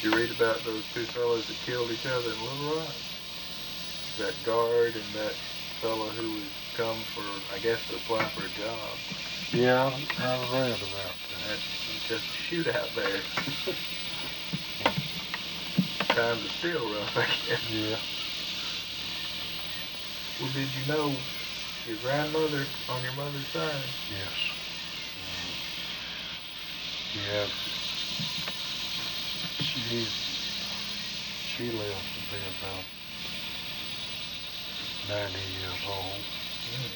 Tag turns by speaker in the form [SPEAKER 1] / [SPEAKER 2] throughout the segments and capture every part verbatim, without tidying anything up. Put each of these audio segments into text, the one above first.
[SPEAKER 1] you read about those two fellows that killed each other in Little Rock? That guard and that fellow who was come for, I guess, to apply for a job.
[SPEAKER 2] Yeah, I read about that.
[SPEAKER 1] That's just a shootout there. Times are still rough, I guess.
[SPEAKER 2] Yeah.
[SPEAKER 1] Well, did you know your grandmother on your mother's side?
[SPEAKER 2] Yes. Um, yeah. She, she lived to be about ninety years old.
[SPEAKER 1] Mm.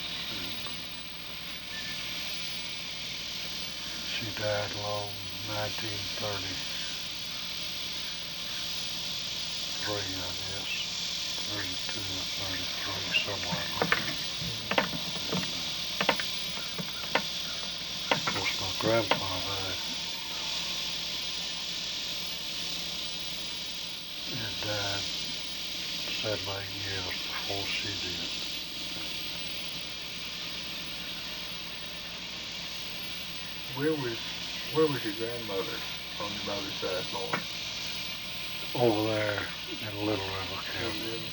[SPEAKER 2] She died long nineteen thirty-three, I guess. thirty-two or thirty-three, somewhere like that. Of course, my grandfather had, had died seven, eight years before she did.
[SPEAKER 1] Where was where was your grandmother on your mother's side born?
[SPEAKER 2] Over there in Little River County.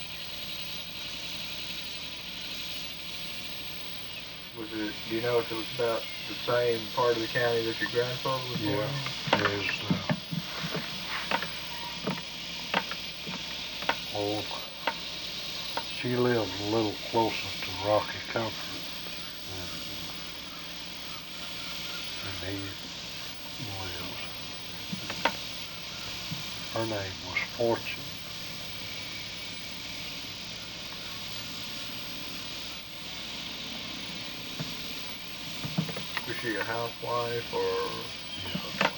[SPEAKER 1] Was it, do you know if it was about the same part of the county that your grandfather was born in?
[SPEAKER 2] Yeah, there's, uh, oh, she lived a little closer to Rocky Comfort than, than he lives. Her name was Fortune.
[SPEAKER 1] Was she a housewife or?
[SPEAKER 2] Yeah.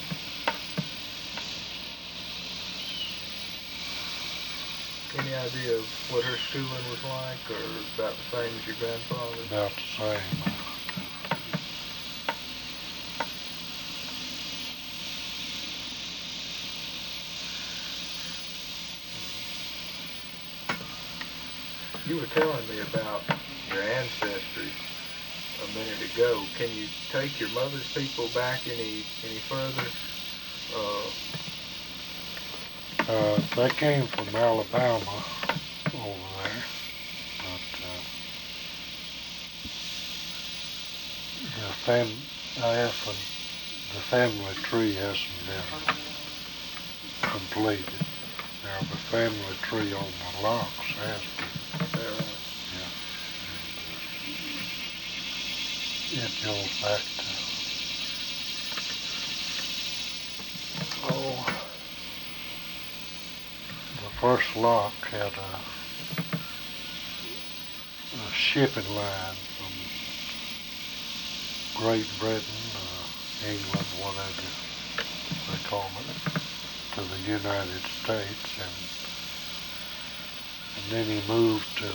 [SPEAKER 1] Any idea of what her schooling was like, or about the same as your grandfather?
[SPEAKER 2] About the same.
[SPEAKER 1] You were telling me about your ancestry a minute ago. Can you take your mother's people back any any further? Uh,
[SPEAKER 2] Uh, they came from Alabama over there, but uh, the fam I asked them, the family tree hasn't been completed. Now the family tree on the locks has been.
[SPEAKER 1] is that right?
[SPEAKER 2] Yeah. And, uh, it goes back to, oh, the first lock had a, a shipping line from Great Britain, uh, England, whatever they call it, to the United States, and, and then he moved to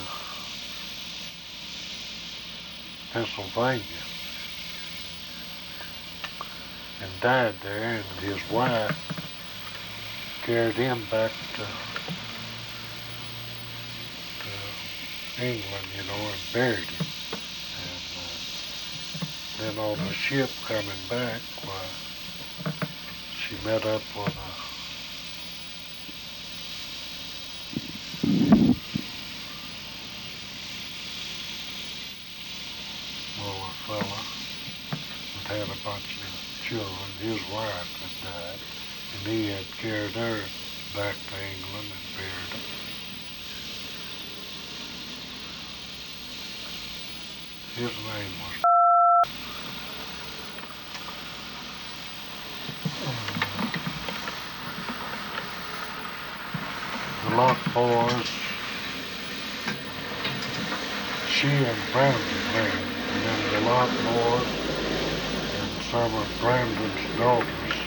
[SPEAKER 2] Pennsylvania and died there, and his wife carried him back to, to England, you know, and buried him. And uh, then on the ship coming back, uh, she met up with a little fella that had a bunch of children. His wife had died, and he had carried her back to England and buried her. His name was the Lock Boys. She and Brandon married, and then the Lock Boys and some of Brandon's daughters